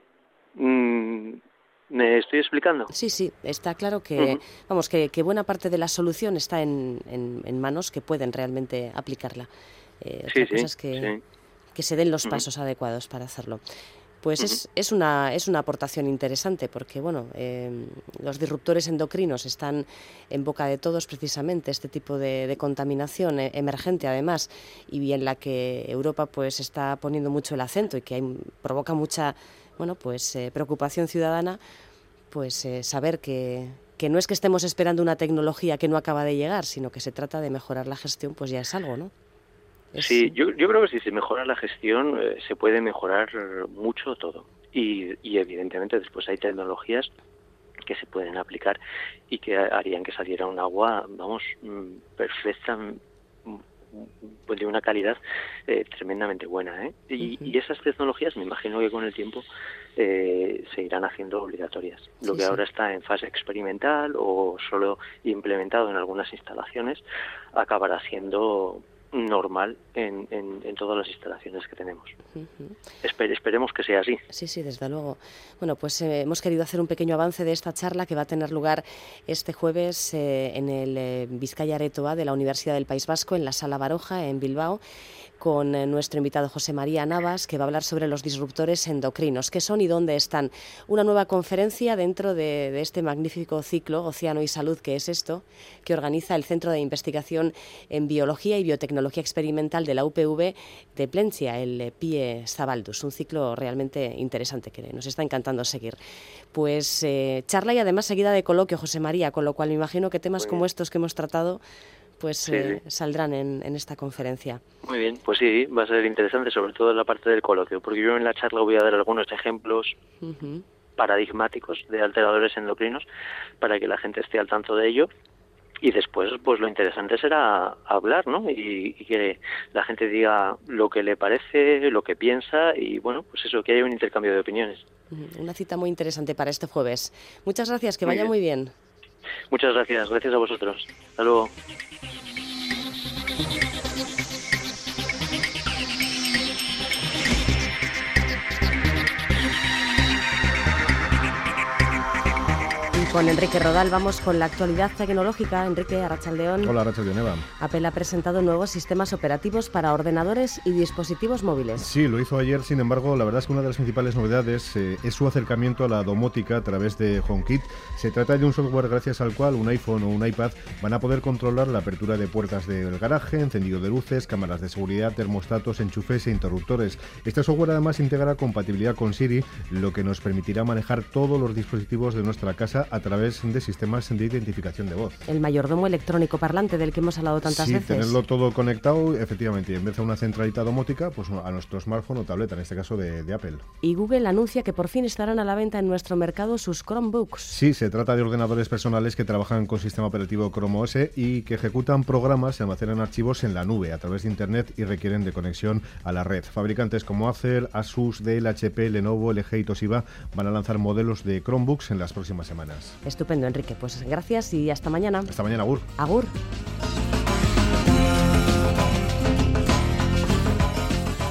¿Me estoy explicando? Sí, sí, está claro que, uh-huh. vamos, que, que buena parte de la solución está en, en, en manos que pueden realmente aplicarla. Eh, otra sí, cosa sí, es que, sí. que se den los uh-huh. pasos adecuados para hacerlo. Pues uh-huh. es, es, una, es una aportación interesante porque, bueno, eh, los disruptores endocrinos están en boca de todos precisamente, este tipo de, de contaminación eh, emergente además, y en la que Europa pues está poniendo mucho el acento y que hay, provoca mucha bueno, pues eh, preocupación ciudadana, pues eh, saber que, que no es que estemos esperando una tecnología que no acaba de llegar, sino que se trata de mejorar la gestión, pues ya es algo, ¿no? Es... Sí, yo, yo creo que si se mejora la gestión eh, se puede mejorar mucho todo. Y, y evidentemente después hay tecnologías que se pueden aplicar y que harían que saliera un agua, vamos, perfecta, de una calidad eh, tremendamente buena, ¿eh? Y, uh-huh. y esas tecnologías me imagino que con el tiempo eh, se irán haciendo obligatorias. Lo sí, que sí. ahora está en fase experimental o solo implementado en algunas instalaciones acabará siendo normal en, en, en todas las instalaciones que tenemos. Uh-huh. Esper, esperemos que sea así. Sí, sí, desde luego. Bueno, pues eh, hemos querido hacer un pequeño avance de esta charla que va a tener lugar este jueves eh, en el eh, Bizkaia Aretoa de la Universidad del País Vasco, en la Sala Baroja, en Bilbao, con eh, nuestro invitado José María Navas, que va a hablar sobre los disruptores endocrinos, qué son y dónde están. Una nueva conferencia dentro de, de este magnífico ciclo Océano y Salud, que es esto, que organiza el Centro de Investigación en Biología y Biotecnología Experimental de la U P V de Plencia, el Pie Zabaldus, un ciclo realmente interesante que nos está encantando seguir. Pues eh, charla y además seguida de coloquio, José María, con lo cual me imagino que temas como estos que hemos tratado pues sí, eh, sí. saldrán en, en esta conferencia. Muy bien, pues sí, va a ser interesante, sobre todo en la parte del coloquio, porque yo en la charla voy a dar algunos ejemplos uh-huh. paradigmáticos de alteradores endocrinos para que la gente esté al tanto de ello. Y después, pues lo interesante será hablar, ¿no? Y, y que la gente diga lo que le parece, lo que piensa y, bueno, pues eso, que haya un intercambio de opiniones. Una cita muy interesante para este jueves. Muchas gracias, que muy vaya bien. muy bien. Muchas gracias, gracias a vosotros. Hasta luego. Con Enrique Rodal vamos con la actualidad tecnológica. Enrique, Arratsaldeón. Hola, Arratsaldeón, Eva. Apple ha presentado nuevos sistemas operativos para ordenadores y dispositivos móviles. Sí, lo hizo ayer, sin embargo, la verdad es que una de las principales novedades eh, es su acercamiento a la domótica a través de HomeKit. Se trata de un software gracias al cual un iPhone o un iPad van a poder controlar la apertura de puertas del garaje, encendido de luces, cámaras de seguridad, termostatos, enchufes e interruptores. Este software además integra compatibilidad con Siri, lo que nos permitirá manejar todos los dispositivos de nuestra casa a través de sistemas de identificación de voz. El mayordomo electrónico parlante del que hemos hablado tantas sí, veces. Tenerlo todo conectado, efectivamente, y en vez de una centralita domótica, pues a nuestro smartphone o tableta, en este caso de, de Apple. Y Google anuncia que por fin estarán a la venta en nuestro mercado sus Chromebooks. Sí, se trata de ordenadores personales que trabajan con sistema operativo Chrome O S y que ejecutan programas y almacenan archivos en la nube a través de Internet y requieren de conexión a la red. Fabricantes como Acer, Asus, Dell, H P, Lenovo, L G y Toshiba van a lanzar modelos de Chromebooks en las próximas semanas. Estupendo, Enrique. Pues gracias y hasta mañana. Hasta mañana, Agur. Agur.